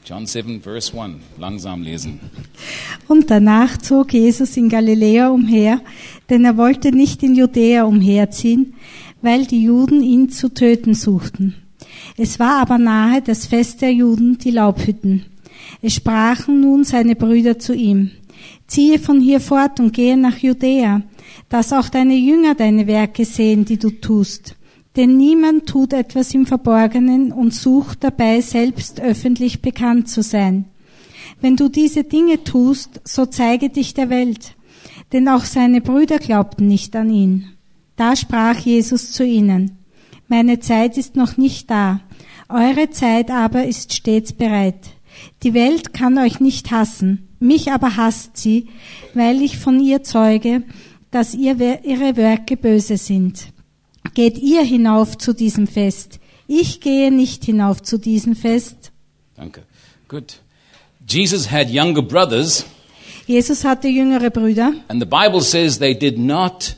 John 7, verse 1. Langsam lesen. Und danach zog Jesus in Galiläa umher, denn er wollte nicht in Judäa umherziehen, weil die Juden ihn zu töten suchten. Es war aber nahe das Fest der Juden, die Laubhütten. Es sprachen nun seine Brüder zu ihm: Ziehe von hier fort und gehe nach Judäa, dass auch deine Jünger deine Werke sehen, die du tust. Denn niemand tut etwas im Verborgenen und sucht dabei, selbst öffentlich bekannt zu sein. Wenn du diese Dinge tust, so zeige dich der Welt. Denn auch seine Brüder glaubten nicht an ihn. Da sprach Jesus zu ihnen: Meine Zeit ist noch nicht da, eure Zeit aber ist stets bereit. Die Welt kann euch nicht hassen, mich aber hasst sie, weil ich von ihr zeuge, dass ihre Werke böse sind. Geht ihr hinauf zu diesem Fest? Ich gehe nicht hinauf zu diesem Fest. Danke. Good. Jesus had younger brothers. Jesus hatte jüngere Brüder. And the Bible says they did not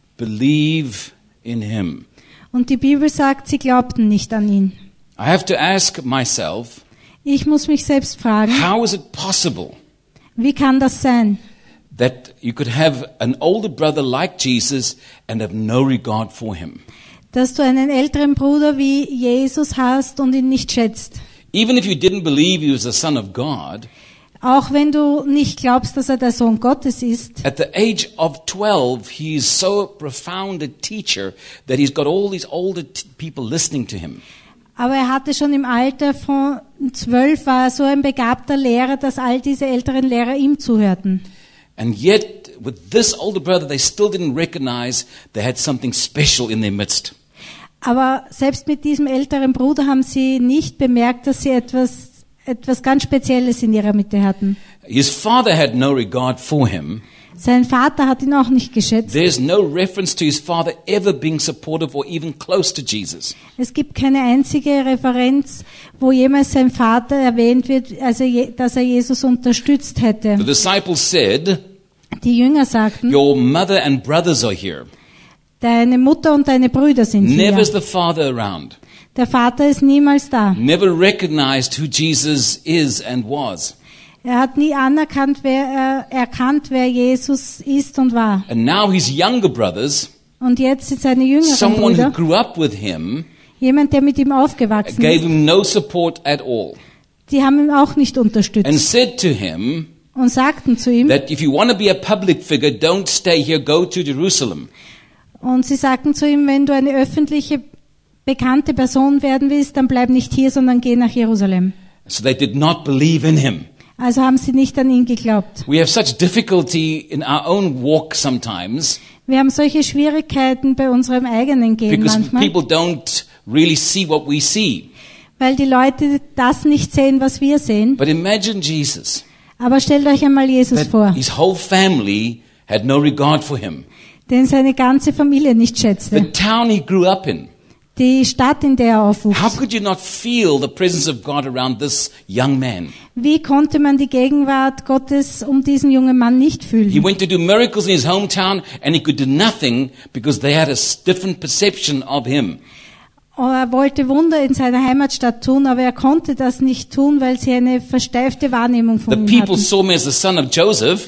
believe in him. Und die Bibel sagt, sie glaubten nicht an ihn. I have to ask myself, Ich muss mich selbst fragen, how is it possible wie kann das sein? that you could have an older brother like Jesus and have no regard for him? Dass du einen älteren Bruder wie Jesus hast und ihn nicht schätzt. Even if you didn't believe he was the Son of God, Auch wenn du nicht glaubst, dass er der Sohn Gottes ist. at the age of 12, he is so profound a teacher that he's got all these older people listening to him. Aber er hatte schon im Alter von 12, war er so ein begabter Lehrer, dass all diese älteren Lehrer ihm zuhörten. And yet, with this older brother, they still didn't recognize they had something special in their midst. Aber selbst mit diesem älteren Bruder haben sie nicht bemerkt, dass sie etwas ganz Spezielles in ihrer Mitte hatten. His father had no regard for him. Sein Vater hat ihn auch nicht geschätzt. There's no reference to his father ever being supportive or even close to Jesus. Es gibt keine einzige Referenz, wo jemals sein Vater erwähnt wird, also dass er Jesus unterstützt hätte. The disciples said, Die Jünger sagten, your mother and brothers are here. deine Mutter und deine Brüder sind Never is hier. the father around. Der Vater ist niemals da. Never recognized who Jesus is and was. Er hat nie erkannt, wer Jesus ist und war. And now his younger brothers, Und jetzt sind seine jüngeren someone who Brüder, grew up with him, jemand, der mit ihm aufgewachsen gave ist, him no support at all. die haben ihn auch nicht And unterstützt said to him und sagten zu ihm, that if you want to be a public figure, don't stay here, go to Jerusalem. und sie sagten zu ihm, wenn du eine öffentliche, bekannte Person werden willst, dann bleib nicht hier, sondern geh nach Jerusalem. So they did not believe in him. Also haben sie nicht an ihn geglaubt. We have such difficulty in our own walk sometimes Wir haben solche Schwierigkeiten bei unserem eigenen Gehen because manchmal, people don't really see what we see. weil die Leute das nicht sehen, was wir sehen. But imagine Jesus, Aber stellt euch einmal Jesus that vor, his whole family had no regard for him. den seine ganze Familie nicht The schätzte. town he grew up in. Die Stadt, in der er aufwuchs. How could you not feel the presence of God around this young man? Wie konnte man die Gegenwart Gottes um diesen jungen Mann nicht He fühlen? went to do miracles in his hometown and he could do nothing because they had a different perception of him. Er wollte Wunder in seiner Heimatstadt tun, aber er konnte das nicht tun, weil sie eine versteifte Wahrnehmung The von ihm people hatten. saw me as the son of Joseph,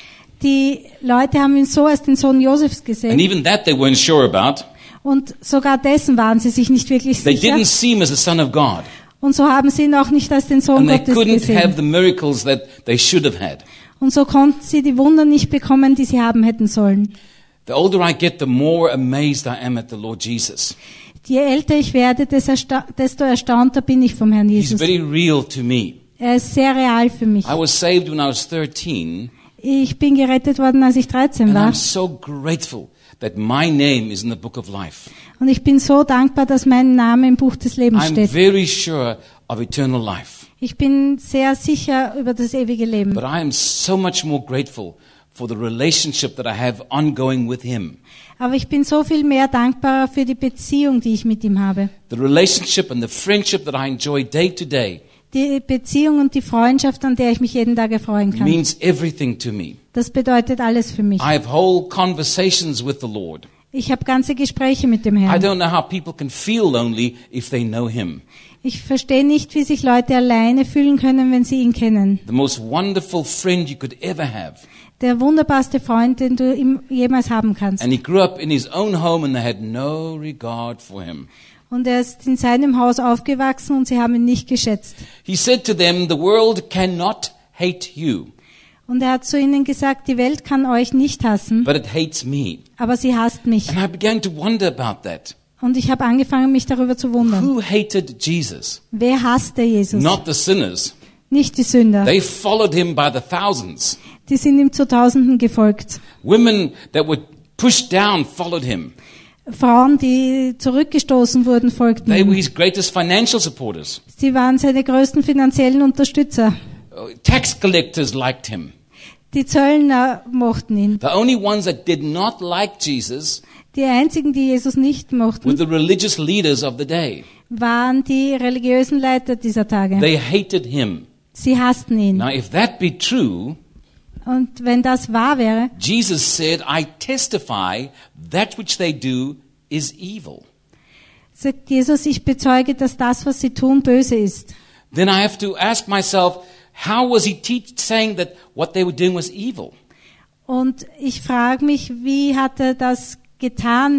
Die Leute haben ihn so als den Sohn Josefs and gesehen even that they weren't sure about. und sogar dessen waren sie sich nicht wirklich They sicher. didn't see him as the son of God. Und so haben sie ihn auch nicht als den Sohn And they Gottes couldn't have gesehen. the miracles that they should have had. Und so konnten sie die Wunder nicht bekommen, die sie haben hätten sollen. The older I get, the more amazed I am at the Lord Jesus. Je älter ich werde, desto erstaunter bin ich vom Herrn He's Jesus. very real to me. Er ist sehr real für mich. I was saved when I was 13, Ich bin gerettet worden, als ich 13 and war. I'm so grateful that my name is in the book of life. Und ich bin so dankbar, dass mein Name im Buch des Lebens I'm steht. very sure of eternal life. Ich bin sehr sicher über das ewige Leben. But I am so much more grateful for the relationship that I have ongoing with him. Aber ich bin so viel mehr dankbar für die Beziehung, die ich mit ihm habe. The relationship and the friendship that I enjoy day to day Die Beziehung und die Freundschaft, an der ich mich jeden Tag erfreuen kann. means everything to me. Das bedeutet alles für mich. I have whole conversations with the Lord. Ich habe ganze Gespräche mit dem I Herrn. don't know how people can feel lonely if they know him. Ich verstehe nicht, wie sich Leute alleine fühlen können, wenn sie ihn kennen. The most wonderful friend you could ever have. Der wunderbarste Freund, den du jemals haben kannst. And he grew up in his own home and they had no regard for him. Und er ist in seinem Haus aufgewachsen und sie haben ihn nicht geschätzt. He said to them, the world cannot hate you, Und er hat zu ihnen gesagt, die Welt kann euch nicht hassen, but it hates me. aber sie hasst mich. And I began to wonder about that. Und ich habe angefangen, mich darüber zu wundern. Who hated Jesus? Wer hasste Jesus? Not the sinners. Nicht die Sünder. They followed him by the thousands. Die sind ihm zu Tausenden gefolgt. Women that were pushed down followed him. Frauen, die zurückgestoßen wurden, folgten They were ihm. his greatest financial supporters. Sie waren seine größten finanziellen Unterstützer. Tax collectors liked him. Die Zöllner mochten ihn. The only ones that did not like Jesus Die einzigen, die Jesus nicht were mochten, the religious leaders of the day. waren die religiösen Leiter dieser Tage. They hated him. Sie hassten ihn. Now, if that be true, Und wenn das wahr wäre, Jesus said, I testify that which they do is evil. sagt Jesus, ich bezeuge, dass das, was sie tun, böse ist. Then I have to ask myself, how was he saying that what they were doing was evil? Und ich frage mich, wie hat er das getan,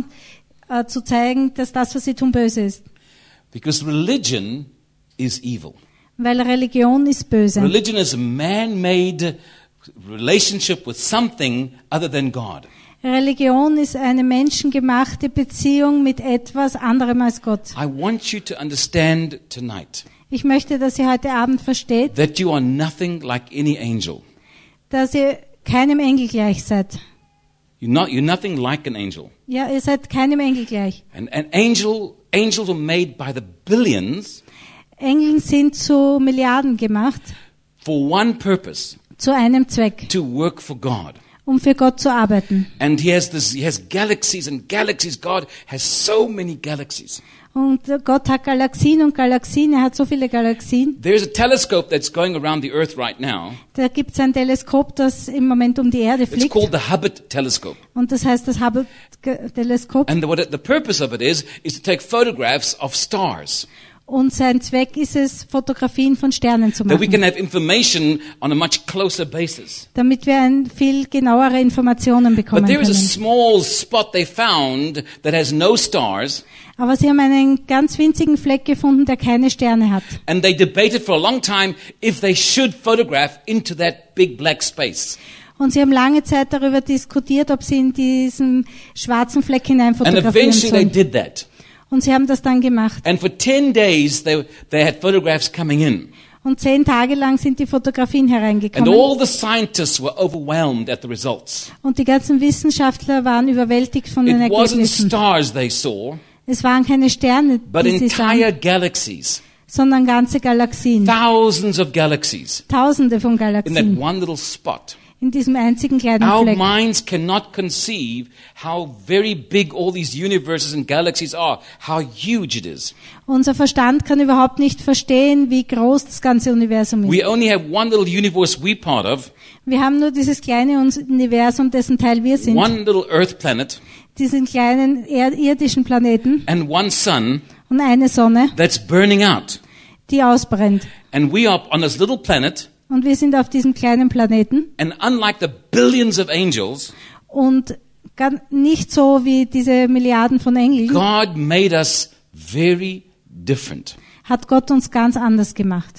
zu zeigen, dass das, was sie tun, böse ist? Because religion is evil. Weil Religion ist böse. Religion is a man-made relationship with something other than God. Religion ist eine menschengemachte Beziehung mit etwas anderem als Gott. I want you to understand tonight Ich möchte, dass ihr heute Abend versteht, that you are nothing like any angel. dass ihr keinem Engel gleich seid. You're nothing like an angel. Ja, ihr seid keinem Engel gleich. And angels were made by the billions Engel sind zu Milliarden gemacht, for one purpose, zu einem Zweck, to work for God. um für Gott zu arbeiten. And he has galaxies and galaxies. God has so many galaxies. Und Gott hat Galaxien und Galaxien, er hat so viele Galaxien. There's a telescope that's going around the earth right now. Da gibt es ein Teleskop, das im Moment um die Erde It's fliegt. called the Hubble telescope. Und das heißt das Hubble-Teleskop. And the purpose of it is to take photographs of stars. Und sein Zweck ist es, Fotografien von Sternen zu That we can machen, have information on a much closer basis. damit wir viel genauere Informationen But bekommen there is a können. small spot they found that has no stars. Aber sie haben einen ganz winzigen Fleck gefunden, der keine Sterne hat. And they debated for a long time if they should photograph into that big black space. Und sie haben lange Zeit darüber diskutiert, ob sie in diesen schwarzen Fleck hinein And fotografieren eventually they sollen. did that. Und sie haben das dann gemacht. And for 10 days they had photographs coming in. Und 10 Tage lang sind die Fotografien And hereingekommen. all the scientists were overwhelmed at the results. Und die ganzen Wissenschaftler waren überwältigt von den It wasn't Ergebnissen. stars they saw, Es waren keine Sterne, but die sie sahen, entire galaxies. sondern ganze Galaxien. Thousands of galaxies Tausende von in that Galaxien one little spot. in diesem einzigen kleinen Our Fleck. minds cannot conceive how very big all these universes and galaxies are, how huge it is. Unser Verstand kann überhaupt nicht verstehen, wie groß das ganze Universum ist. We only have one little universe we're part of, Wir haben nur dieses kleine Universum, dessen Teil wir sind, one little Earth planet, diesen kleinen irdischen Planeten and one sun und eine Sonne, that's burning out. die ausbrennt. And we are on this little planet, Und wir sind auf diesem kleinen Planeten and unlike the billions of angels, und nicht so wie diese Milliarden von Engeln God made us very different. hat Gott uns ganz anders gemacht.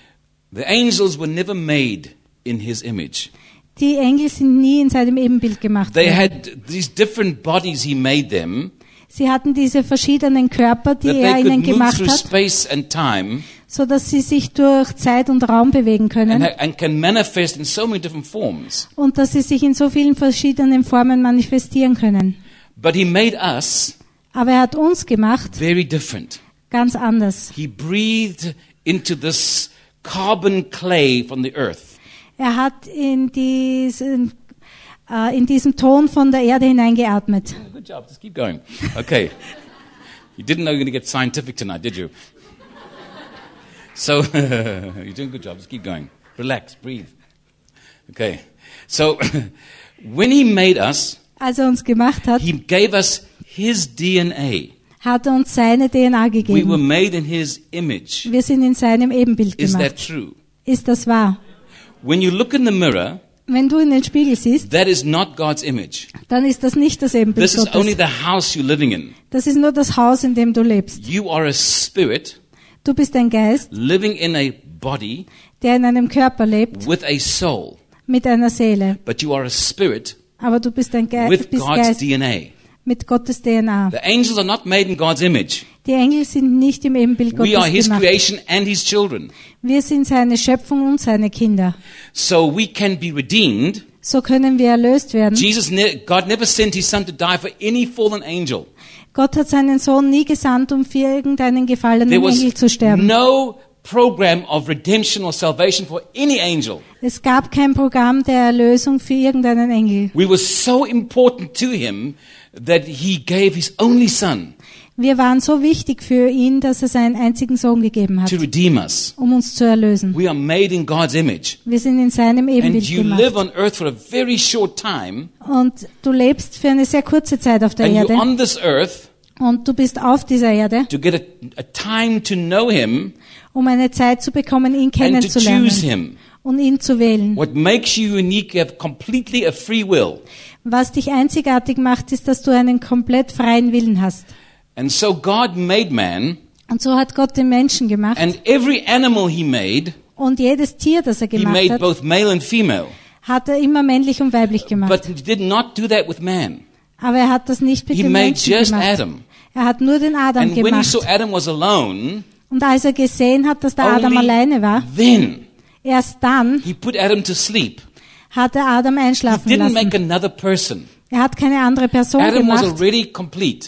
The angels were never made in his image. Die Engel sind nie in seinem Ebenbild gemacht They worden. had these different bodies he made them, Sie hatten diese verschiedenen Körper, die that er they ihnen could move gemacht through hat, space and time so dass sie sich durch Zeit und Raum bewegen können and can manifest in so many different forms. und dass sie sich in so vielen verschiedenen Formen manifestieren können. But he made us Aber er hat uns gemacht very different. ganz anders. He breathed into this carbon clay from the earth. Er hat in diesem Ton von der Erde hineingeatmet. Good job. Just keep going. Okay. You didn't know you were going to get scientific tonight, did you? So, you're doing a good job. Just keep going. Relax. Breathe. Okay. So, when he made us, als er uns gemacht hat, He gave us His DNA. hat er uns seine DNA We were gegeben. made in His image. Wir sind in seinem Ebenbild Is that gemacht. true? Ist das wahr? When you look in the mirror, Wenn du in den Spiegel siehst, that is not God's image. dann ist das nicht das Ebenbild This is only Gottes. the house you're living in. Das ist nur das Haus, in dem du lebst. You are a spirit Du bist ein Geist, living in a body der in einem Körper lebt, with a soul. mit einer Seele. But you are a spirit Aber du bist ein with bist God's Geist DNA. mit Gottes DNA. The angels are not made in God's image. Die Engel sind nicht im Ebenbild We are Gottes His gemacht. creation and His children. Wir sind seine Schöpfung und seine Kinder. So we can be redeemed. So können wir erlöst werden. God never sent His Son to die for any fallen angel. Gott hat seinen Sohn nie gesandt, um für irgendeinen gefallenen There was Engel zu sterben. no program of redemption or salvation for any angel. Es gab kein Programm der Erlösung für irgendeinen Engel. We were so important to Him that He gave His only Son Wir waren so wichtig für ihn, dass er seinen einzigen Sohn gegeben hat, to redeem us. um uns zu erlösen. We are made in God's image. Wir sind in seinem And Ebenbild you live gemacht. on earth for a very short time. Und du lebst für eine sehr kurze Zeit auf der And you're Erde. on this earth Und du bist auf dieser Erde, to get a time to know Him um eine Zeit zu bekommen, ihn and to kennenzulernen choose Him. und ihn zu wählen. What makes you unique, you have completely a free will. Was dich einzigartig macht, ist, dass du einen komplett freien Willen hast. And so God made man, Und so hat Gott den Menschen gemacht. and every animal He made, Und jedes Tier, das er He gemacht made hat, both male and female. hat er immer männlich und weiblich gemacht. But He did not do that with man. Aber er hat das nicht mit He dem made Menschen just gemacht. Adam. Er hat nur den Adam And when He gemacht. saw Adam was alone, Und als er gesehen hat, dass der Adam only alleine war, then erst dann He put Adam to sleep. hat er Adam He einschlafen didn't make lassen. another person. Er hat keine andere Person Adam was gemacht. already complete.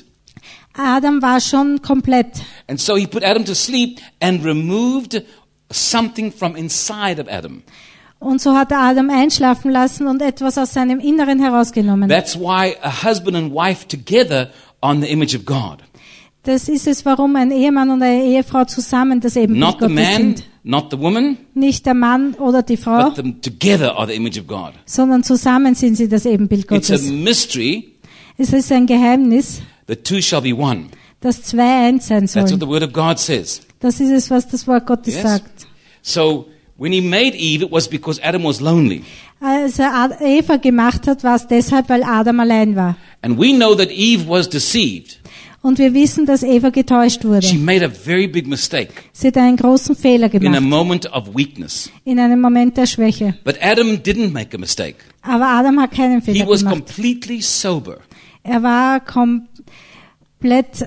Adam war schon komplett. And so He put Adam to sleep and removed something from inside of Adam. Und so hat er Adam einschlafen lassen und etwas aus seinem Inneren herausgenommen. That's why a husband and wife together are in the image of God. Das ist es, warum ein Ehemann und eine Ehefrau zusammen das Ebenbild Not the Gottes man, sind. not the woman, Nicht der Mann oder die Frau, but them together are the image of God. sondern zusammen sind sie das Ebenbild It's a Gottes. mystery. Es ist ein Geheimnis, The two shall be one. dass zwei eins sein That's what sollen. the word of God says. Das ist es, was das Wort Gottes Yes. sagt. So when He made Eve, it was because Adam was lonely. Als er Eva gemacht hat, war es deshalb, weil Adam allein war. And we know that Eve was deceived. Und wir wissen, dass Eva getäuscht wurde. She made a very big mistake Sie hat einen großen Fehler in a gemacht, moment of weakness. in einem Moment der Schwäche. But Adam didn't make a mistake. Aber Adam hat keinen He Fehler was gemacht. completely sober. Er war komplett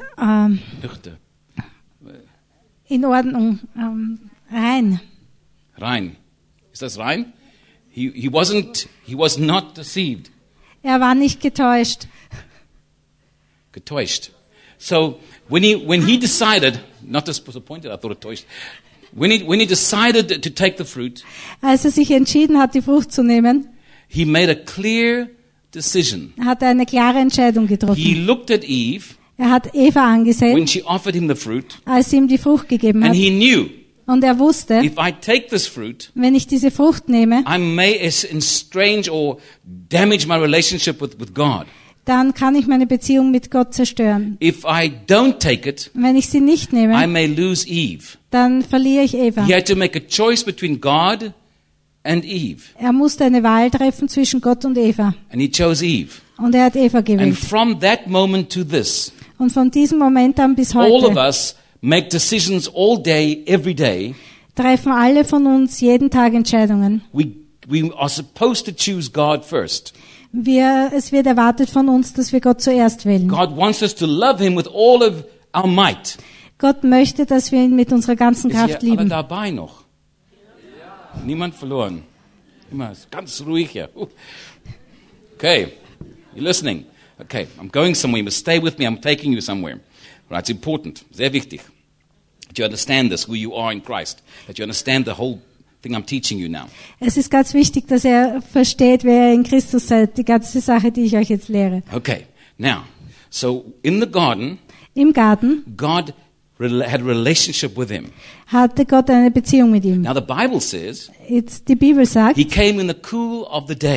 in Ordnung, rein. Rein. Is that rein? He was not deceived. Er war nicht getäuscht. Getäuscht. So when he decided, not disappointed, I thought getäuscht. When he decided to take the fruit, Als er sich entschieden hat, die Frucht zu nehmen, he made a clear decision. hat er eine klare Entscheidung He getroffen. looked at Eve Er hat Eva when angesehen, she offered him the fruit, als sie ihm die Frucht gegeben and hat. he knew, Und er wusste, if I take this fruit, wenn ich diese Frucht nehme, I may estrange or damage my relationship with God. dann kann ich meine Beziehung mit Gott zerstören. If I don't take it, Wenn ich sie nicht I nehme, may lose Eve. dann verliere ich Eva. He had to make a choice between God and Eve. Er musste eine Wahl treffen zwischen Gott und Eva. And he chose Eve. Und er hat Eva And gewählt. from that moment to this, Und von diesem Moment an bis all of heute us make decisions all day, every day. treffen alle von uns jeden Tag Entscheidungen. We are supposed to choose God first. Es wird erwartet von uns, dass wir Gott zuerst wählen. God wants us to love Him with all of our might. Gott möchte, dass wir ihn mit unserer ganzen Ist Kraft hier alle lieben. dabei noch? Niemand verloren. Immer ganz ruhig hier. Okay, you're listening. Okay, I'm going somewhere. You must stay with me. I'm taking you somewhere. Right, it's important. Sehr wichtig. That you understand this, who you are in Christ. That you understand the whole thing I'm teaching you now. Es ist ganz wichtig, dass er versteht, wer er in Christus seid, die ganze Sache, die ich euch jetzt lehre. Okay, now, so in the garden, Im Garten God had a relationship with him. hatte Gott eine Beziehung mit ihm. Now the Bible says Jetzt, die Bibel sagt, he came in the cool of the day.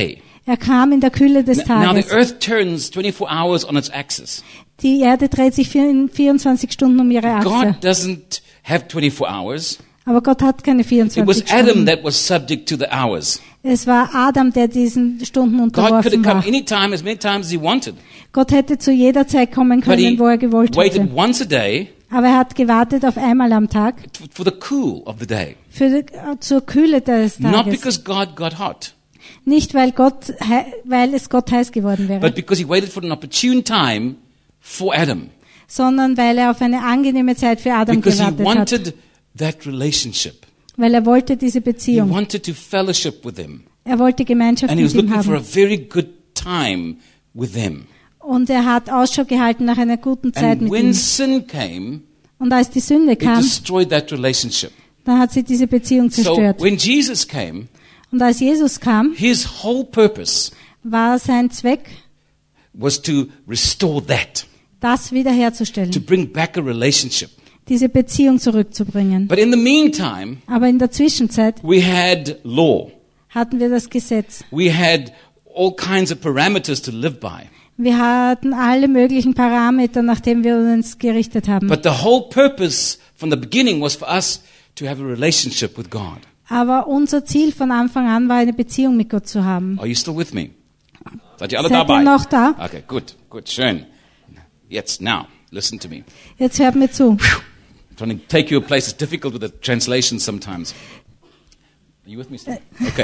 Er kam in der Kühle des Now the Tages. earth turns 24 hours on its axis. Die Erde dreht sich 24 Stunden um ihre Achse. God doesn't have 24 hours. Aber Gott hat keine It 24 was Adam Stunden. that was subject to the hours. Es war Adam, der diesen Stunden God could have unterworfen come war. anytime, as many times as he wanted. Gott hätte zu jeder Zeit kommen But he können, wo er gewollt waited hätte. once a day Aber er hat gewartet auf einmal am Tag for the cool of the day. Zur Kühle des Not Tages. because God got hot, Nicht, weil es Gott heiß geworden wäre, but because he waited for an opportune time for Adam. sondern weil er auf eine angenehme Zeit für Adam Because he gewartet hat. wanted that relationship. Weil er wollte diese He Beziehung. wanted to fellowship with him. Er wollte Gemeinschaft And he was mit ihm looking for a haben. very good time with him. Und er hat Ausschau gehalten nach einer guten Zeit And mit when ihm. sin came, Und als die Sünde it kam, destroyed that relationship. dann hat sie diese Beziehung So zerstört. when Jesus came, Und als Jesus kam, his whole purpose war sein Zweck, was to restore that, das to wiederherzustellen, bring back a relationship. diese Beziehung zurückzubringen. But in the meantime, Aber in der Zwischenzeit we had law. hatten wir das Gesetz. We had all kinds of parameters to live by. Wir hatten alle möglichen Parameter, nach denen wir uns gerichtet haben. But the whole purpose from the beginning was for us to have a relationship with God. Aber unser Ziel von Anfang an war, eine Beziehung mit Gott zu haben. Are you still with me? Seid ihr alle Seid ihr dabei? noch da? Okay, gut, schön. Jetzt, now, listen to me. Jetzt hört mir zu. Trying to take you a place is difficult with the translation sometimes. Are you with me still? Okay.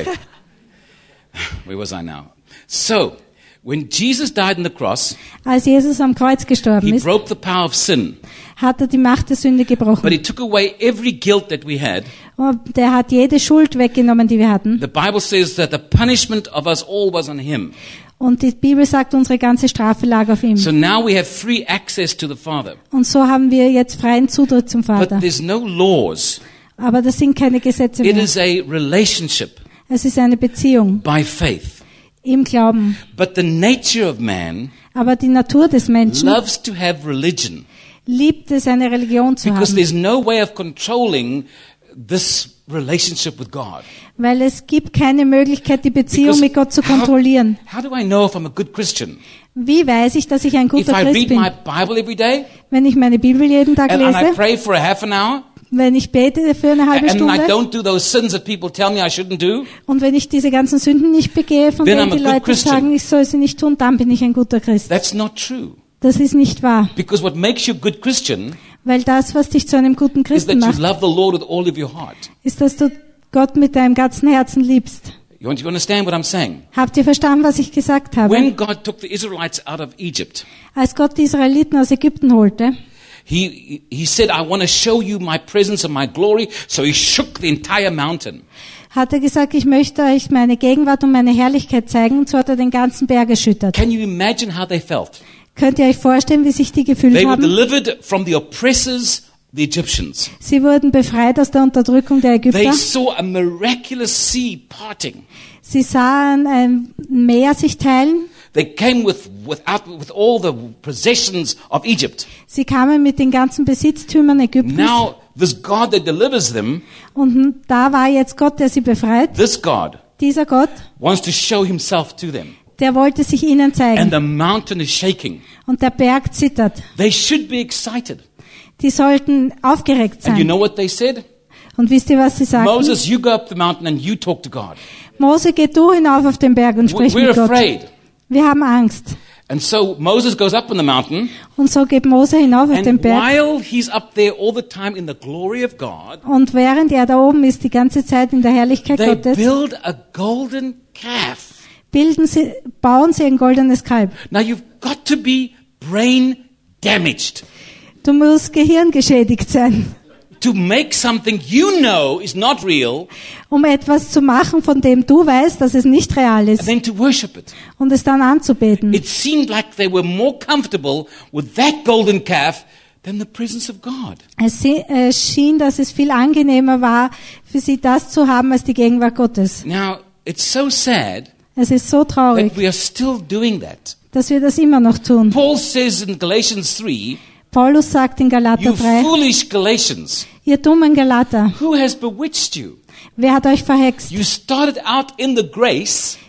Where was I now? So, when Jesus died on the cross, Als Jesus am Kreuz gestorben he ist, broke the power of sin, hat er die Macht der Sünde but gebrochen. he took away every guilt that we had. Und er hat jede Schuld weggenommen, die wir hatten. The Bible says that the punishment of us all was on him. Und die Bibel sagt, unsere ganze Strafe lag auf ihm. So now we have free access to the Father. Und so haben wir jetzt freien Zutritt zum But Vater. there's no laws. Aber das sind keine Gesetze It mehr. is a relationship Es ist eine Beziehung by faith. im Glauben. But the nature of man Aber die Natur des Menschen loves to have religion liebt es, eine Religion zu because haben. there's no way of controlling this relationship with God. Weil es gibt keine Möglichkeit, die Beziehung Because mit Gott zu kontrollieren. how do I know if I'm a good Christian? Wie weiß ich, dass ich ein If guter I Christ read bin? my Bible every day Wenn ich meine Bibel jeden Tag and I lese, pray for a half an hour wenn ich bete für eine halbe and I Stunde don't do those sins that people tell me I shouldn't do, und wenn ich diese ganzen Sünden nicht begehe, von Then denen I'm a die good Leute Christian. sagen, ich soll sie nicht tun, dann bin ich ein guter Christ. that's not true. Das ist nicht wahr. Because what makes you a good Christian Weil das, was dich zu einem guten is Christen that you macht, love the Lord with all of your heart. ist, dass du Gott mit deinem ganzen Herzen liebst. You understand what I'm saying? Habt ihr verstanden, was ich gesagt habe? When God took the Israelites out of Egypt, Als Gott die Israeliten aus Ägypten holte, He said, I want to show you my presence and my glory. So he shook the entire mountain. hat er gesagt, ich möchte euch meine Gegenwart und meine Herrlichkeit zeigen. Und so hat er den ganzen Berg erschüttert. Can you imagine how they felt? Könnt ihr euch vorstellen, wie sich die gefühlt They were haben? delivered from the oppressors, the Egyptians. Sie wurden befreit aus der Unterdrückung der They Ägypter. saw a miraculous sea parting. Sie sahen ein Meer sich teilen. They came with all the possessions of Egypt. Sie kamen mit den ganzen Besitztümern Ägyptens. Now, this God that delivers them, Und da war jetzt Gott, der sie befreit. this God Dieser Gott, wants to show himself to them. der wollte sich ihnen And zeigen. the mountain is shaking. Und der Berg zittert. They should be excited. Die sollten aufgeregt And you sein. know what they said? Und wisst ihr, was sie sagten? Moses, you go up the mountain and you talk to God. Mose, geh du hinauf auf den Berg und sprich We're mit Gott. afraid. Wir haben Angst. And so Moses goes up on the mountain, Und so geht Mose hinauf auf den and Berg. while he's up there all the time in the glory of God, Und während er da oben ist, die ganze Zeit in der Herrlichkeit they Gottes, build a golden calf. bauen sie ein goldenes Kalb. Now you've got to be brain damaged Du musst gehirngeschädigt sein, to make something you know is not real um etwas zu machen, von dem du weißt, dass es nicht real and ist, then to worship it. und es dann anzubeten. It seemed like they were more comfortable with that golden calf than the presence of God. Es schien, dass es viel angenehmer war, für sie das zu haben, als die Gegenwart Gottes. Now, it's so sad Es ist so traurig, that we are still doing that. dass wir das immer noch tun. Paul says in Galatians 3, Paulus sagt in Galater you 3, foolish Galatians, ihr dummen Galater, who has bewitched you? wer hat euch verhext? You started out in the grace,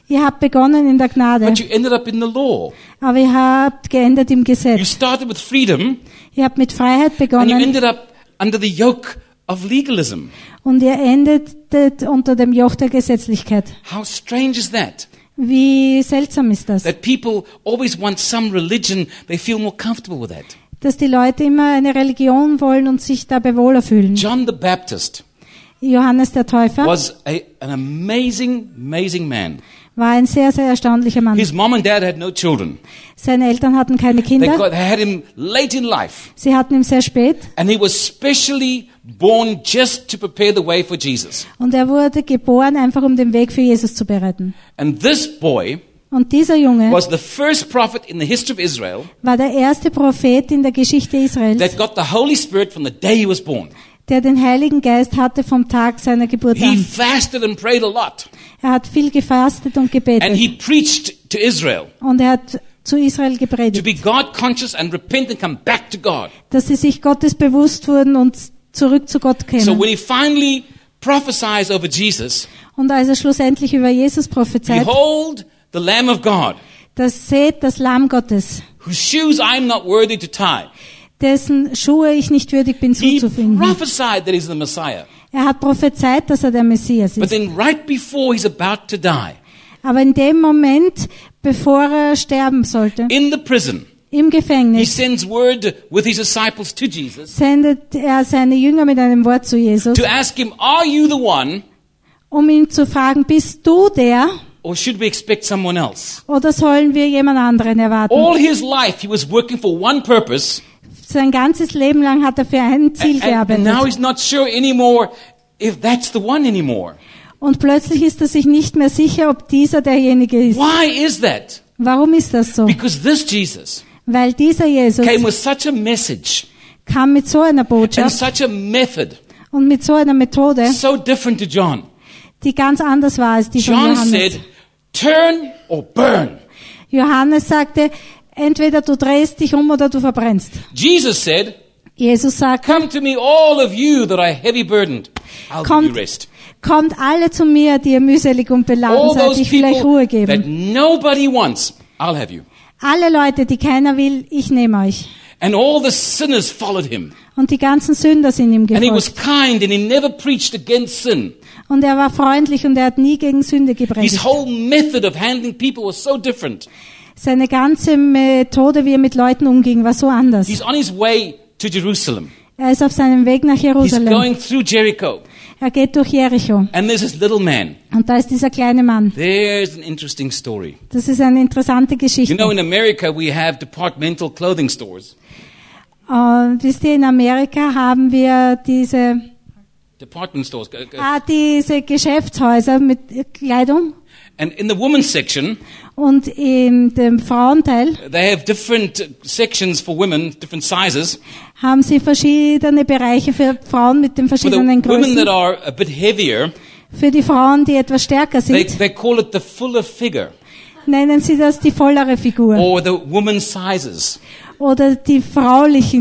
Ihr habt begonnen in der Gnade, but you ended up in the law. aber ihr habt geendet im You Gesetz. started with freedom, Ihr habt mit Freiheit and you begonnen ended up under the yoke of legalism. und ihr endetet unter dem Joch der Gesetzlichkeit. How strange is that? Wie seltsam ist das, That people always want some religion, they feel more comfortable with that. dass die Leute immer eine Religion wollen und sich dabei wohler fühlen. John the Baptist Johannes der Täufer was an amazing man. war ein sehr, sehr erstaunlicher Mann. His mom and dad had no children. Seine Eltern hatten keine Kinder. They had him late in life. Sie hatten ihn sehr spät And he was specially born just to prepare the way for Jesus. und er wurde geboren, einfach um den Weg für Jesus zu bereiten. And this boy Und dieser Junge was the first prophet in the history of Israel war der erste Prophet in der Geschichte Israels, that got the Holy Spirit from the day he was born. der den Heiligen Geist hatte vom Tag seiner Geburt He an. fasted and prayed a lot. Er hat viel gefastet und And gebetet he preached to Israel und er hat zu Israel to gepredigt, be God conscious and repent and come back to God. dass sie sich Gottes bewusst wurden und zurück zu Gott So kämen. when he finally prophesies over Jesus, Und als er schlussendlich über Jesus prophezeit, behold the Lamb of God, das seht das Lamm Gottes, whose shoes I am not worthy to tie. dessen Schuhe ich nicht würdig bin He zuzufinden. prophesied that he's the Messiah. Er hat prophezeit, dass er der Messias But ist. then right before he's about to die, Aber in dem Moment, bevor er sterben sollte, in the prison, im he Gefängnis, sends word with his disciples to Jesus sendet er seine Jünger mit einem Wort zu Jesus, to ask him, are you the one, um ihn zu fragen, bist du der or should we expect someone else? oder sollen wir jemand anderen erwarten? All his life he was working for one purpose, Sein ganzes Leben lang hat er für ein Ziel and now gearbeitet. he's not sure anymore if that's the one anymore. Und plötzlich ist er sich nicht mehr sicher, ob dieser derjenige ist. Why is that? Warum ist das so? Because this Jesus Weil dieser Jesus came with such a message kam mit so einer and Botschaft such a method, und mit so einer Methode, so different to John. die ganz anders war als die von John Johannes. said, turn or burn. Johannes sagte, entweder du drehst dich um oder du verbrennst. Jesus said, Jesus sagte, come to me all of you that are heavy burdened. I'll give you kommt, rest. kommt alle zu mir, die ihr mühselig und beladen All seid, those ich will euch people Ruhe that geben. nobody wants, I'll have you. Alle Leute, die keiner will, ich nehme euch. And all the sinners followed him. Und die ganzen Sünder sind ihm And he was gefolgt. kind and he never preached against sin. Und er war freundlich und er hat nie gegen Sünde His gepredigt. whole method of handling people was so different. Seine ganze Methode, wie er mit Leuten umging, war so anders. He's on his way to Jerusalem. Er ist auf seinem Weg nach He's Jerusalem. going through Jericho. Er geht durch Jericho. And there's this little man. Und da ist dieser kleine Mann. There's an interesting story. Das ist eine interessante You Geschichte. know, in America we have departmental clothing stores. Wisst ihr, in Amerika haben wir diese Department stores. diese Geschäftshäuser mit Kleidung. And in the women's section, Und in dem Frauenteil they have different sections for women, different sizes. haben sie verschiedene Bereiche für Frauen mit den For the verschiedenen women that Größen. are a bit heavier, Für die Frauen, die etwas stärker sind, they call it the fuller figure nennen sie das die vollere Figur. or the woman's sizes. Oder die fraulichen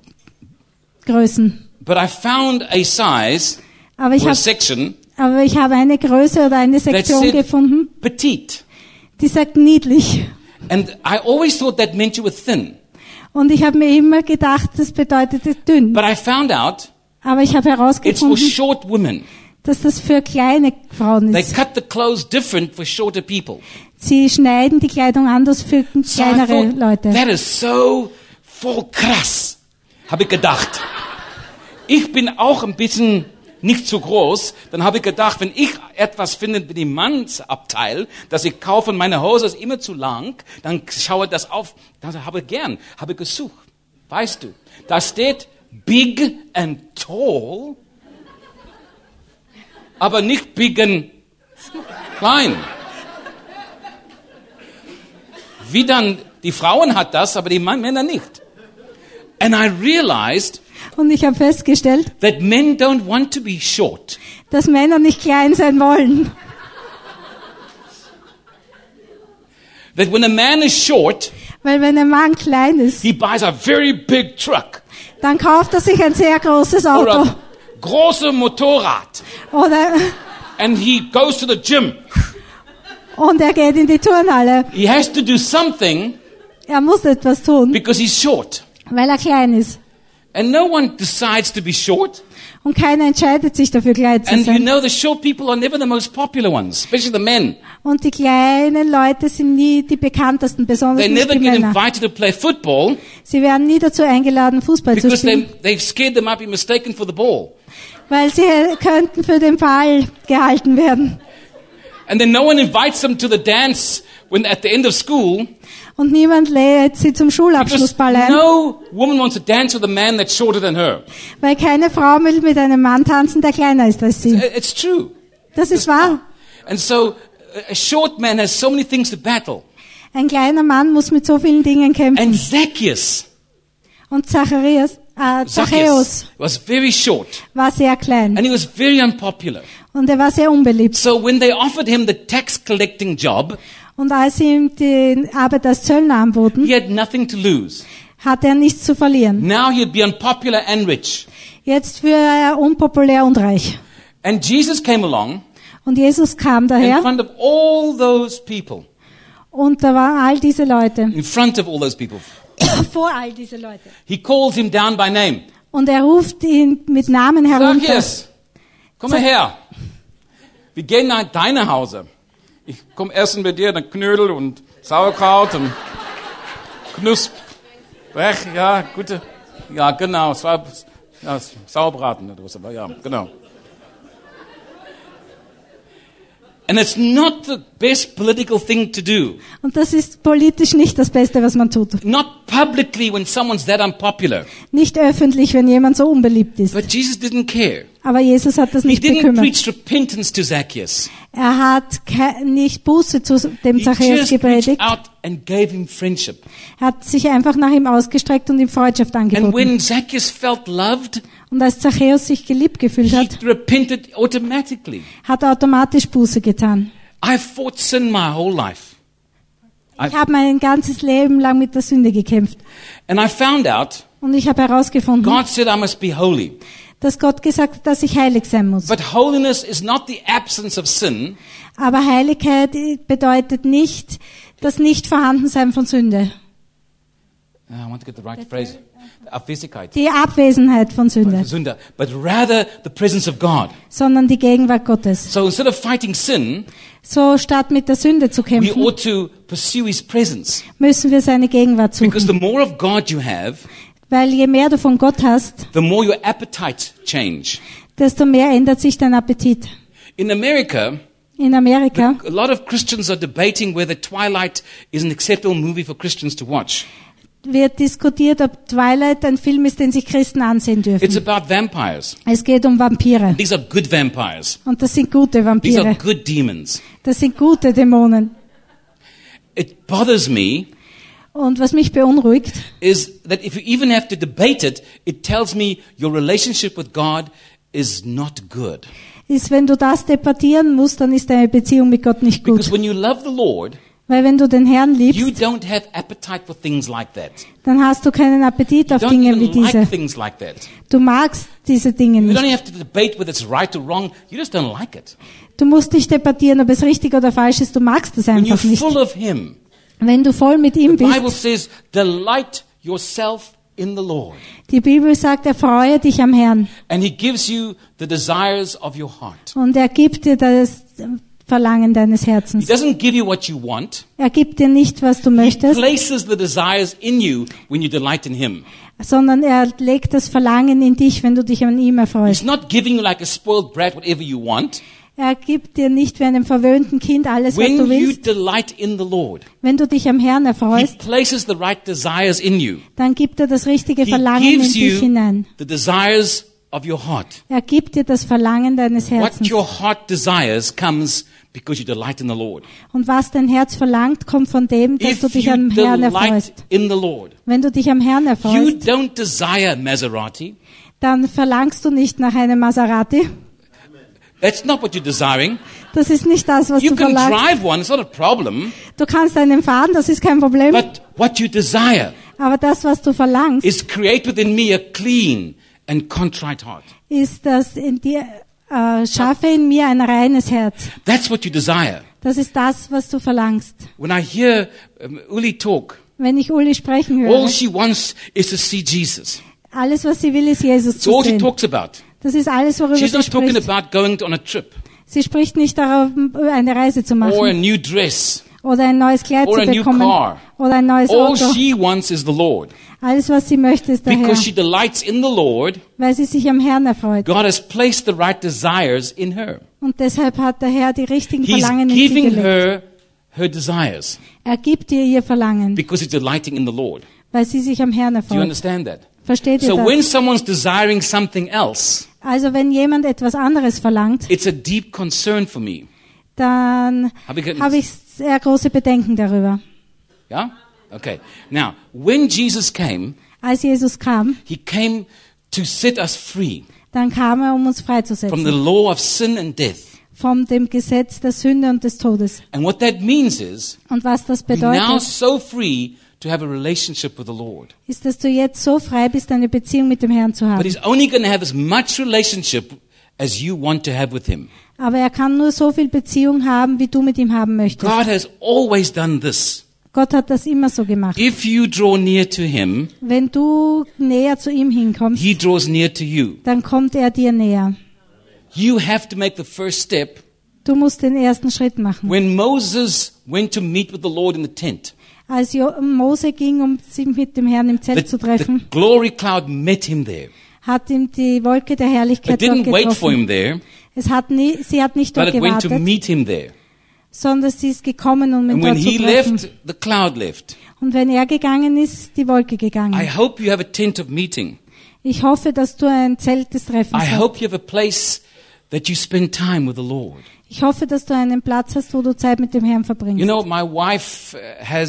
Größen. But I found a size Aber ich or a habe section eine Größe oder eine that Sektion said gefunden, petite. die sagt niedlich. And I always thought that meant you were thin. Und ich habe mir immer gedacht, das bedeutete dünn. But I found out Aber ich habe it's for herausgefunden, short women. dass das für kleine Frauen They ist. cut the clothes different for shorter people. Sie schneiden die Kleidung anders für So I kleinere thought, Leute. that is so voll krass, habe ich gedacht. Ich bin auch ein bisschen nicht zu groß. Dann habe ich gedacht, wenn ich etwas finde mit dem Mannsabteil, dass ich kaufe und meine Hose ist immer zu lang, dann schaue das auf. Das habe ich gesucht. Weißt du, da steht big and tall, aber nicht big and klein. Wie dann, die Frauen hat das, aber die Männer nicht. And I realized Und ich habe festgestellt, that men don't want to be short. dass Männer nicht klein sein wollen. That when a man is short, Weil wenn ein Mann klein ist, he buys a very big truck dann kauft er sich ein sehr großes or Auto. a große Motorrad Oder, and he goes to the gym. Und er geht in die Turnhalle. He has to do something Er muss etwas tun, because he's short. weil er klein ist. And no one decides to be short. Und keiner entscheidet sich dafür, klein zu And you sein. know the short people are never the most popular ones, especially the men. Und die kleinen Leute sind nie die bekanntesten, besonders They nicht never die get Männer. invited to play football Sie werden nie dazu eingeladen, Fußball zu because spielen, they've scared they might be mistaken for the ball. weil sie könnten für den Ball gehalten werden. And then no one invites them to the dance when at the end of school Und niemand lädt sie zum because Schulabschlussball ein, no woman wants to dance with a man that's shorter than her. weil keine Frau will mit einem Mann tanzen, der kleiner ist als sie. It's true. Das ist wahr. And so a short man has so many things to battle. Ein kleiner Mann muss mit so vielen Dingen kämpfen. And Zacchaeus Und Zachäus was very short war sehr klein and he was very unpopular. und er war sehr unbeliebt. So when they offered him the tax collecting job, Und als sie ihm die Arbeit als Zöllner anboten, he had nothing to lose. hatte er nichts zu verlieren. Now he'd be unpopular and rich. Jetzt wäre er unpopulär und reich. And Jesus came along Und Jesus kam in daher front of all those people. und da waren all diese Leute, In front of all those people. vor all diese Leute. He calls him down by name. Und er ruft ihn mit Namen herunter. Zacchaeus, komm mal her. Wir gehen nach deinem Hause. Ich komm essen mit dir, dann Knödel und Sauerkraut und Knusp. Ja, gute. Ja, genau. Es war ja, Sauerbraten. Aber ja, genau. And it's not the best political thing to do. Und das ist politisch nicht das Beste, was man tut. Not publicly when someone's that unpopular. Nicht öffentlich, wenn jemand so unbeliebt ist. But Jesus didn't care. Aber Jesus hat das He nicht didn't bekümmert. preach repentance to Zacchaeus. Er hat nicht Buße zu dem He Zachäus just reached gepredigt. out and gave him friendship. Er hat sich einfach nach ihm ausgestreckt und ihm Freundschaft And angeboten. when Zacchaeus felt loved, Und als Zachäus sich geliebt gefühlt he hat, repented automatically. hat er automatisch Buße getan. I fought sin my whole life. Ich habe mein ganzes Leben lang mit der Sünde gekämpft. And I found out Und ich habe herausgefunden, God said I must be holy. dass Gott gesagt hat, dass ich heilig sein muss. But holiness is not the absence of sin. Aber Heiligkeit bedeutet nicht das Nichtvorhandensein von Sünde. I want to get the right phrase. Abwesigkeit. Die Abwesenheit von Sünde, Sünde. But rather the presence of God. sondern die Gegenwart Gottes. So instead of fighting sin, So statt mit der Sünde zu we kämpfen, ought to pursue His presence. müssen wir seine Gegenwart Because suchen. the more of God you have, Weil je mehr du von Gott hast, the more your appetite change. desto mehr ändert sich dein Appetit. In America, In Amerika a lot of Christians are debating whether Twilight is an acceptable movie for Christians to watch. wird diskutiert, ob Twilight ein Film ist, den sich Christen ansehen It's dürfen. about vampires. Es geht um Vampire. These are good vampires. Und das sind gute These are Vampire. good demons. Das sind gute Dämonen. It bothers me Und was mich beunruhigt, is that if you even have to debate it, it tells me your relationship with God is not good. ist, wenn du das debattieren musst, dann ist deine Beziehung mit Gott nicht Because gut. when you love the Lord, Weil wenn du den Herrn you liebst, don't have appetite for things like that. dann hast du keinen Appetit You auf don't Dinge even wie diese. like things like that. Du magst diese Dinge You nicht. don't have to debate whether it's right or wrong. You just don't like it. Du musst nicht debattieren, ob es richtig oder falsch ist. Du magst es When you're einfach nicht. full of Him, Wenn du voll mit ihm the Bible bist, says, delight yourself in the Lord. die Bibel sagt, erfreue dich am Herrn. And He gives you the desires of your heart. Und er gibt dir das Verlangen deines He Herzens. doesn't give you what you want. Er gibt dir nicht, was du He möchtest, places the desires in you when you delight in Him. sondern er legt das Verlangen in dich, wenn du dich an ihm He's erfreust. not giving you like a spoiled brat whatever you want. Er gibt dir nicht wie einem verwöhnten Kind alles, was When du you willst. delight in the Lord, Wenn du dich am Herrn He erfreust, places the right desires in you. dann gibt er das richtige He Verlangen in gives dich you hinein. the desires of your heart. Er gibt dir das Verlangen deines What Herzens. your heart desires comes because you delight in the Lord. Und was dein Herz verlangt, kommt von dem, dass If du dich you am Herrn delight erfreust. in the Lord, Wenn du dich am Herrn you erfreust, don't desire Maserati. dann verlangst du nicht nach einem Maserati. That's not what you're desiring. Das ist nicht das, was You du can verlangst. drive one, it's not a problem. Du kannst einen fahren, das ist kein Problem. But what you desire Aber das, was du verlangst, is create within me a clean and contrite heart. ist, dass in dir schaffe in mir ein reines Herz. That's what you desire. Das ist das, was du verlangst. When I hear Uli talk, Wenn ich Uli sprechen all höre, she wants is to see Jesus. alles, was sie will, ist Jesus That's zu all she sehen. talks about. Das ist alles, worüber She's sie not talking spricht. about going on a trip Sie spricht nicht darauf, eine Reise zu or a machen new dress. oder ein neues Kleid or zu a new bekommen car. oder ein neues All Auto. she wants is the Lord. Alles, was sie möchte, ist der Herr, Because she delights in the Lord, weil sie sich am Herrn erfreut. God has placed the right desires in her. Und deshalb hat der Herr die richtigen He's Verlangen in sie giving gelegt. her desires Er gibt ihr Verlangen, because it's delighting in the Lord. weil sie sich am Herrn Do you erfreut. understand that? Versteht ihr So when das? someone's desiring something else, Also wenn jemand etwas anderes verlangt, it's a deep concern for me. dann Habe ich- habe ich sehr große Bedenken darüber. Yeah? Okay. Now, when Jesus came, Als Jesus kam, he came to set us free dann kam er, um uns from the freizusetzen law of sin and death. von dem Gesetz der Sünde und des Todes. And what that means is, Und was das we're now bedeutet, so free to have a relationship with the Lord. ist, dass du jetzt so frei bist, eine Beziehung mit dem Herrn zu But haben. he's only going to have as much relationship as you want to have with him. Aber er kann nur so viel Beziehung haben, wie du mit ihm haben möchtest. God has always done this. Gott hat das immer so gemacht. If you draw near to him, Wenn du näher zu ihm hinkommst, he draws near to you. dann kommt er dir näher. You have to make the first step. Du musst den ersten Schritt machen. When Moses went to meet with the Lord in the tent, Als Mose ging, um sich mit dem Herrn im Zelt zu the treffen, glory cloud met him there. hat ihm die Wolke der Herrlichkeit It dort didn't wait for getroffen. him there, Sie hat nicht but dort it went to gewartet, meet him there. sondern sie ist gekommen, um ihn And when dort zu he treffen. left, the cloud left. Und wenn er gegangen ist, ist die Wolke I gegangen. hope you have a tent of meeting. Ich hoffe, dass du ein Zelt des Treffens I hast. hope you have a place that you spend time with the Lord. Ich hoffe, dass du einen Platz hast, wo du Zeit mit dem Herrn verbringst. You know, my wife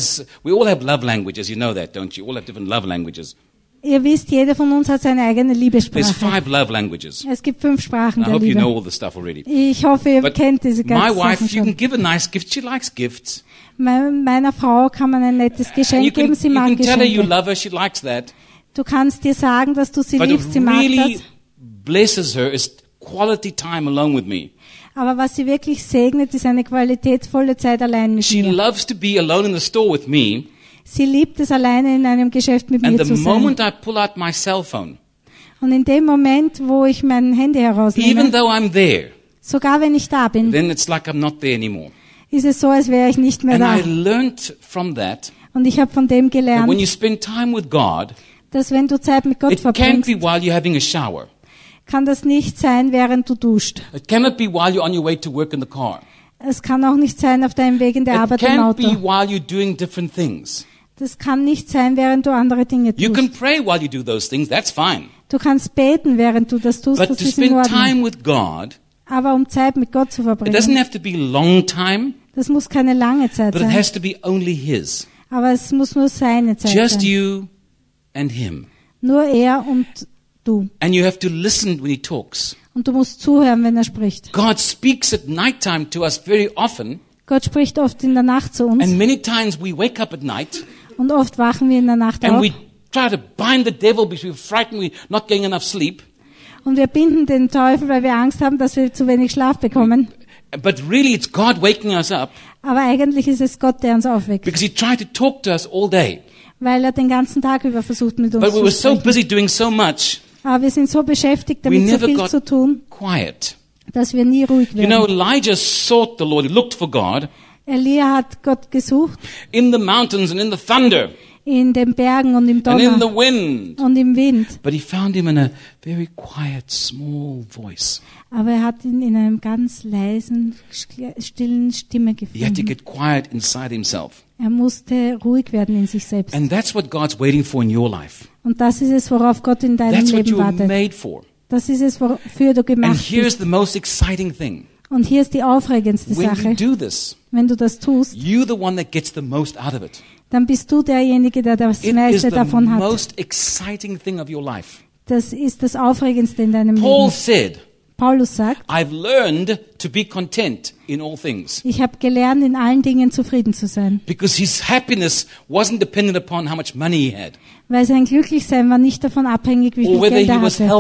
we all have love languages, you know that, don't you? All have different love languages. Ihr wisst, jeder von uns hat seine eigene There's Liebessprache. 5 love languages. Es gibt 5 Sprachen I der hope you know Liebe. all the stuff already. Ich hoffe, ihr But kennt diese my ganzen wife, Sachen you can schon. give a nice gift. She likes gifts. Meiner Frau kann man ein nettes You Geschenk geben, sie you mag can tell her you Geschenke. love her. She likes that. Du kannst dir sagen, dass du sie But liebst, it sie mag really das. blesses her is quality time alone with me. Aber was sie wirklich segnet, ist eine qualitätsvolle Zeit allein mit She mir. loves to be alone in the store with me. Sie liebt es, alleine in einem Geschäft mit And mir the zu sein. moment I pull out my cell phone, Und in dem Moment, wo ich mein Handy even herausnehme, though I'm there, sogar wenn ich da bin, then it's like I'm not there anymore. ist es so, als wäre ich nicht mehr And da. I learned from that Und ich habe von dem that when gelernt, you spend time with God, dass wenn du Zeit mit Gott it can't verbringst, be while you're having a shower. kann das nicht sein, während du duscht. It cannot be while you're on your way to work in the car. Es kann auch nicht sein auf deinem Weg in der It Arbeit im can't be Auto. while you're doing different things. Das kann nicht sein, während du andere Dinge You can tust. pray while you do those things, that's fine. Du kannst beten, während du das tust, But das to ist in spend Ordnung. time with God, Aber um Zeit mit Gott zu it doesn't verbringen, have to be long time, das muss keine lange Zeit but it sein. has to be only His. Aber es muss nur seine Zeit Just sein. you and Him. Nur er und du. And you have to listen when He talks. Und du musst zuhören, wenn er spricht. God speaks at nighttime to us very often, Gott spricht oft in der Nacht zu uns. and many times we wake up at night Und oft wachen wir in der Nacht and auf. we try to bind the devil because we're frightened we're not getting enough sleep. Und wir binden den Teufel, weil wir Angst haben, dass wir zu wenig Schlaf bekommen. But really it's God waking us up Aber eigentlich ist es Gott, der uns aufweckt. because He tried to talk to us all day. Weil er den ganzen Tag über versucht, mit uns But we zu were so sprechen. busy doing so much, Aber wir sind so beschäftigt, we damit so never viel got zu tun, quiet. dass wir nie ruhig You know, werden. Elijah sought the Lord. He looked for God Elia hat Gott gesucht in the mountains and in the thunder in den Bergen und im and in the Donner wind. und im Wind. But he found him in a very quiet, small voice. Aber er hat ihn in einem ganz leisen, stillen Stimme He had to gefunden. get quiet inside himself. Er musste ruhig werden in sich selbst. And that's what God's waiting for in your life. Und das ist es, worauf Gott in deinem That's what Leben you were wartet. made for. Das ist es, wofür du And gemacht here's bist. the most exciting thing. Und hier ist die aufregendste When you Sache. do this, Wenn du das tust, you're the one that gets the most out of it. dann bist du derjenige, der das It is meiste the davon hat. most exciting thing of your life. Das ist das Aufregendste in deinem Paul Leben. said, Paulus sagt, I've learned to be content in all things. ich habe gelernt, in allen Dingen zufrieden zu sein. Because his happiness wasn't dependent upon how much money he had Weil sein Glücklichsein war nicht davon abhängig, wie or viel whether Geld he er was hatte. healthy.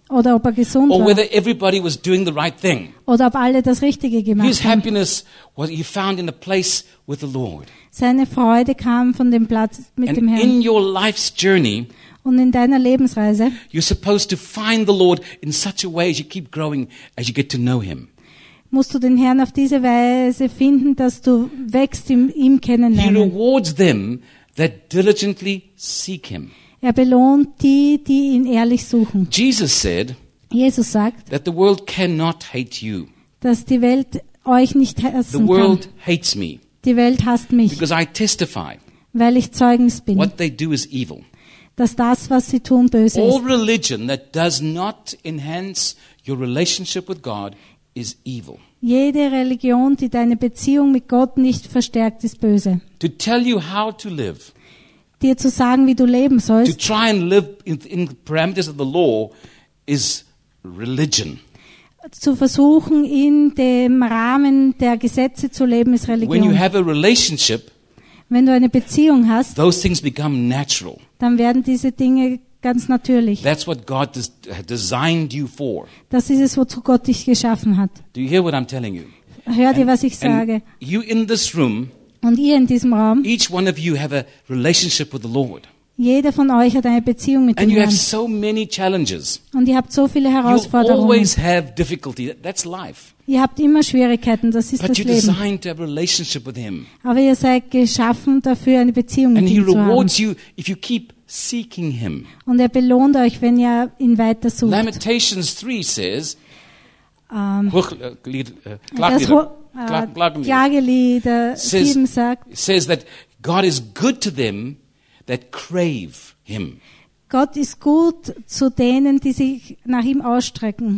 oder ob er gesund or war whether everybody was doing the right thing. oder ob alle das Richtige His gemacht haben. happiness was he found in a place with the Lord. Seine Freude kam von dem Platz mit And dem Herrn. in your life's journey, Und in deiner Lebensreise you're supposed to find the Lord in such a way as you keep growing, as you get to know Him. musst du den Herrn auf diese Weise finden, dass du wächst ihm He kennenlernen. rewards them that diligently seek Him. Er belohnt die, die ihn ehrlich suchen. Jesus said Jesus sagt, that the world cannot hate you. dass die Welt euch nicht The hassen kann. world hates me Die Welt hasst mich, because I testify weil ich Zeugnis bin, what they do is evil. dass das, was sie tun, böse All ist. religion that does not enhance your relationship with God is evil. Jede Religion, die deine Beziehung mit Gott nicht verstärkt, ist böse. To tell you how to live, Dir zu sagen, wie du leben to sollst, try and live in the parameters of the law is religion. zu versuchen, in dem Rahmen der Gesetze zu leben, ist When you Religion. have a relationship, Wenn du eine Beziehung hast, those things become natural. dann werden diese Dinge ganz natürlich. That's what God designed you for. Das ist es, wozu Gott dich geschaffen hat. Do you hear what I'm telling you? Hör dir, was ich sage. And you in this room, Und ihr in diesem Raum, each one of you have a relationship with the Lord. jeder von euch hat eine Beziehung mit dem And you have Herrn. so many challenges. Und ihr habt so viele You'll Herausforderungen. always have difficulty. That's life. Ihr habt immer Schwierigkeiten, das ist But das you're Leben. designed to have a relationship with Him. Aber ihr seid geschaffen dafür, eine Beziehung mit And He ihm zu haben. rewards you if you keep seeking Him. Und er belohnt euch, wenn ihr ihn weiter sucht. Lamentations 3 says, Das Klagelieder Klagelieder says, 7 sagt, says that God is good to them that crave Him. Gott ist gut zu denen, die sich nach ihm ausstrecken.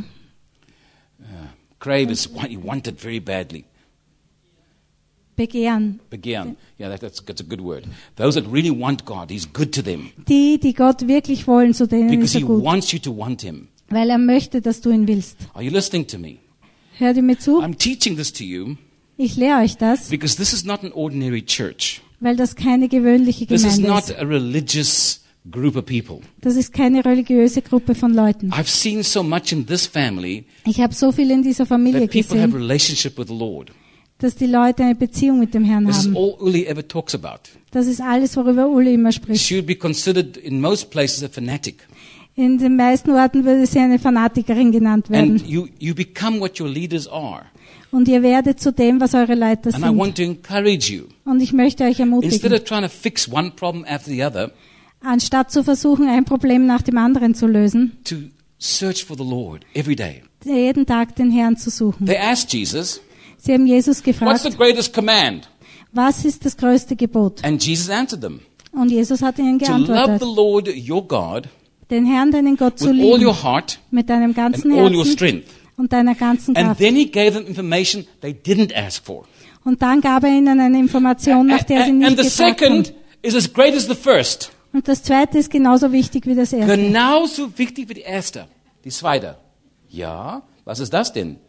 Crave is what you wanted very badly. Begehren. Begehren. Yeah, that's a good word. Those that really want God, He's good to them. Die, die Gott wirklich wollen, zu denen ist Because er He gut. wants you to want Him. Weil er möchte, dass du ihn willst. Are you listening to me? Hört ihr mir zu? I'm teaching this to you Ich lehre euch das, because this is not an ordinary church. weil das keine gewöhnliche This is Gemeinde not ist. a religious group of people. Das ist keine religiöse Gruppe von Leuten. I've seen so much in this family Ich habe so viel in dieser Familie that people have a gesehen, relationship with the Lord. dass die Leute eine Beziehung mit dem Herrn This is haben. all Uli ever talks about. Das ist alles, worüber Uli immer spricht. She would be considered in most places a fanatic. In den meisten Orten würde sie eine Fanatikerin genannt werden. And you become what your leaders are. Und ihr werdet zu dem, was eure Leiter And I sind. want to encourage you. Und ich möchte euch Instead ermutigen, of trying to fix one problem after the other, anstatt zu versuchen, ein Problem nach dem anderen zu lösen, to search for the Lord every day. jeden Tag den Herrn zu suchen. They asked Jesus, Sie haben Jesus what's the gefragt, greatest command? was ist das größte Gebot? And Jesus answered them, Und Jesus hat ihnen to love geantwortet, the Lord your God den Herrn, deinen Gott zu with all your lieben, heart mit deinem and ganzen all your Herzen strength. und deiner ganzen And Kraft. then he gave them information they didn't ask for. Und dann gab er ihnen eine Information, nach der sie nicht And the gefragt second haben. is as great as the first. Und das zweite ist genauso wichtig wie das erste. Genauso wichtig wie die erste. Die zweite. Ja, was ist das denn?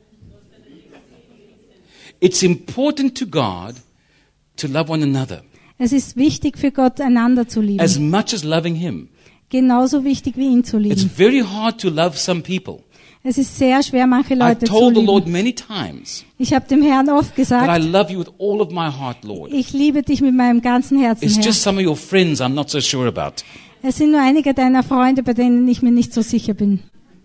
It's important to God to love one another Es ist wichtig für Gott, einander zu lieben. as much as loving Him. Genauso wichtig wie ihn zu It's lieben. very hard to love some people. Es ist sehr schwer, manche I've Leute zu told the Lord lieben. many times Ich habe dem Herrn oft that I gesagt, love you with all of my heart, Lord. ich liebe dich mit meinem ganzen Herzen, It's Herr. just some of your friends I'm not so sure about. Es sind nur einige deiner Freunde, bei denen ich mir nicht so sicher bin.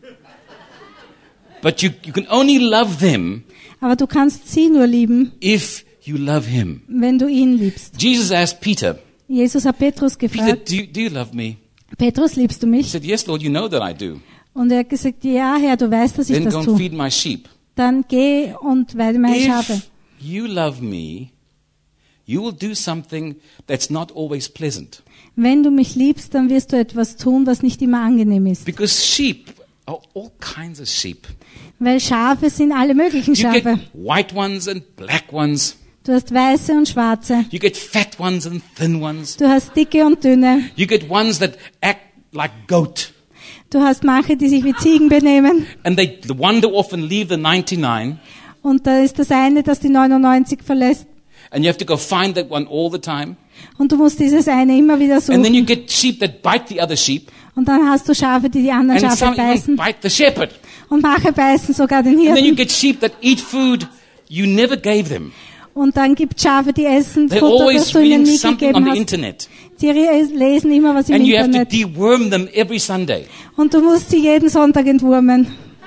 But you can only love them Aber du kannst sie nur lieben, if you love Him. wenn du ihn liebst. Jesus asked Peter, Jesus hat Petrus Peter, gefragt, do you love me? Petrus, liebst du He mich? said, yes, Lord, you know that I do. Und er hat gesagt, ja, Herr, du weißt, dass ich Then das go and tue. feed my sheep. Dann geh und weide meine Schafe. If you love me, you will do something that's not always pleasant. Wenn du mich liebst, dann wirst du etwas tun, was nicht immer angenehm ist. Because sheep are all kinds of sheep. Weil Schafe sind alle möglichen You Schafe. get white ones and black ones. Du hast weiße und schwarze. You get fat ones and thin ones. Du hast dicke und dünne. You get ones that act like goat. Du hast manche, die sich wie Ziegen benehmen. And the one that often leave the 99. Und da ist das eine, das die 99 verlässt. And you have to go find that one all the time. Und du musst dieses eine immer wieder And then suchen. you get sheep that bite the other sheep. Und dann hast du Schafe, die anderen And Schafe some even beißen. bite the shepherd. Und manche beißen sogar den And then you Hirten. get sheep that eat food you never gave them. Und dann gibt es Schafe, die essen They're Futter, das always du ihnen reading nie something on gegeben the hast. internet. Die lesen immer was im And you have to Internet. deworm them every Sunday. Und du musst sie jeden Sonntag entwurmen.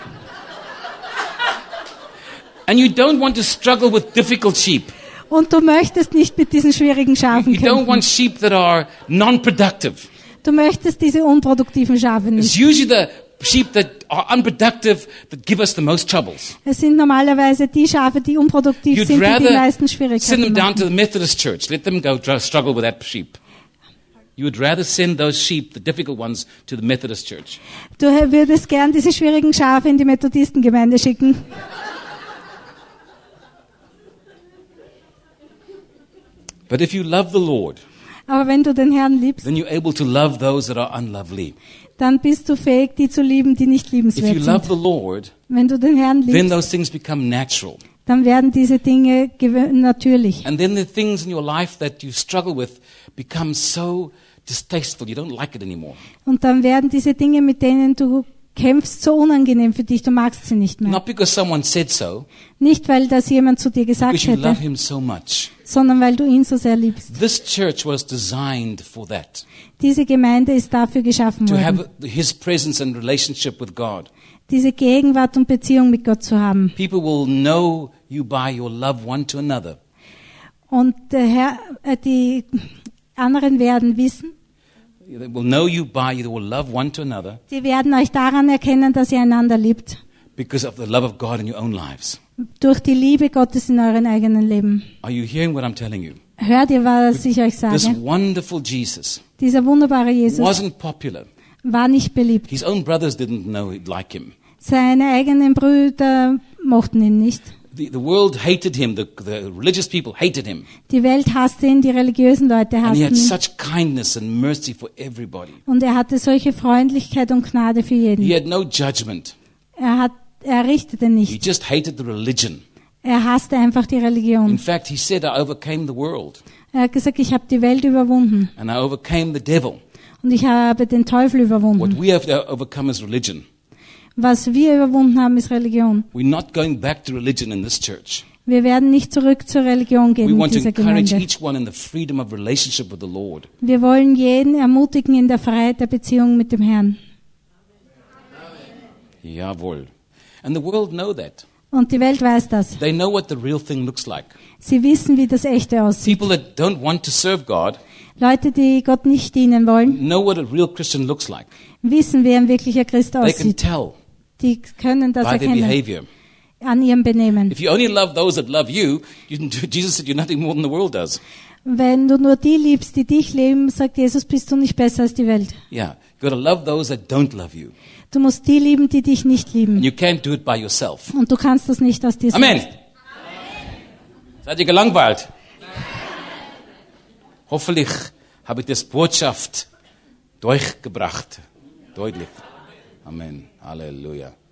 And you don't want to struggle with difficult sheep. Und du möchtest nicht mit diesen schwierigen Schafen You don't kämpfen. want sheep that are non-productive. Du möchtest diese unproduktiven Schafe It's nicht. usually the sheep that are unproductive that give us the most troubles. Es sind normalerweise die Schafe, die unproduktiv You'd sind, die die meisten rather send Schwierigkeiten them down machen. to the Methodist church. Let them go struggle with that sheep. You would rather send those sheep, the difficult ones, to the Methodist church. Du würdest gern diese schwierigen Schafe in die Methodistengemeinde schicken. But if you love the Lord, Aber wenn du den Herrn liebst, then you're able to love those that are unlovely. dann bist du fähig, die zu lieben, die nicht If you liebenswert love sind. the Lord, Wenn du den Herrn then liebst, those things become natural. dann werden diese Dinge natürlich. And then the things in your life that you struggle with become so distasteful. You don't like it anymore. Und dann werden diese Dinge, mit denen du kämpfst, so unangenehm für dich, du magst sie nicht mehr. Not because someone said so, Nicht, weil das jemand zu dir gesagt because you love hätte, him so much. sondern weil du ihn so sehr liebst. This church was designed for that. Diese Gemeinde ist dafür geschaffen To worden, have his presence and relationship with God. diese Gegenwart und Beziehung mit Gott zu haben. People will know you by your love one to another. Und der Herr, die anderen werden wissen, They will know you by, they will love one to another sie werden euch daran erkennen, dass ihr einander liebt. because of the love of God in your own lives. Durch die Liebe Gottes in euren eigenen Leben. Are you hearing what I'm telling you? Hört ihr, was ich euch This sage? wonderful Jesus Dieser wunderbare Jesus wasn't popular. war nicht beliebt. His own brothers didn't know he'd like him. Seine eigenen Brüder mochten ihn nicht. The world hated him. The religious people hated him. Die Welt hasste ihn, die religiösen Leute And he hassten had ihn. such kindness and mercy for everybody. Und er hatte solche Freundlichkeit und Gnade für jeden. He had no judgment. Er richtete He nicht. just hated the religion. Er hasste einfach die In Religion. fact, he said, I overcame the world Er hat gesagt, ich habe die Welt überwunden. and I overcame the devil. Und ich habe den Teufel What überwunden. we have to overcome is religion. Was wir überwunden haben, ist Religion. We're not going back to religion in this church. Wir werden nicht zurück zur Religion We gehen in want to dieser encourage Gemeinde. each one in the freedom of relationship with the Lord. Wir wollen jeden ermutigen in der Freiheit der Beziehung mit dem Herrn. Jawohl. And the world know that. Und die Welt weiß das. They know what the real thing looks like. Sie wissen, wie das Echte aussieht. People that don't want to serve God Leute, die Gott nicht dienen wollen, know what a real Christian looks like. wissen, wie ein wirklicher Christ They can aussieht. tell Die können das by their erkennen behavior. an ihrem Benehmen. If you only love those that love you, Jesus said you're nothing more than the world does. Wenn du nur die liebst, die dich lieben, sagt Jesus, bist du nicht besser als die Welt. Yeah, you've got to love those that don't love you. Du musst die lieben, die dich nicht And lieben. you can't do it by yourself. Und du kannst das nicht aus dir Amen. selbst. Seid ihr gelangweilt? Hoffentlich habe ich das Botschaft durchgebracht. Deutlich. Amen. Halleluja.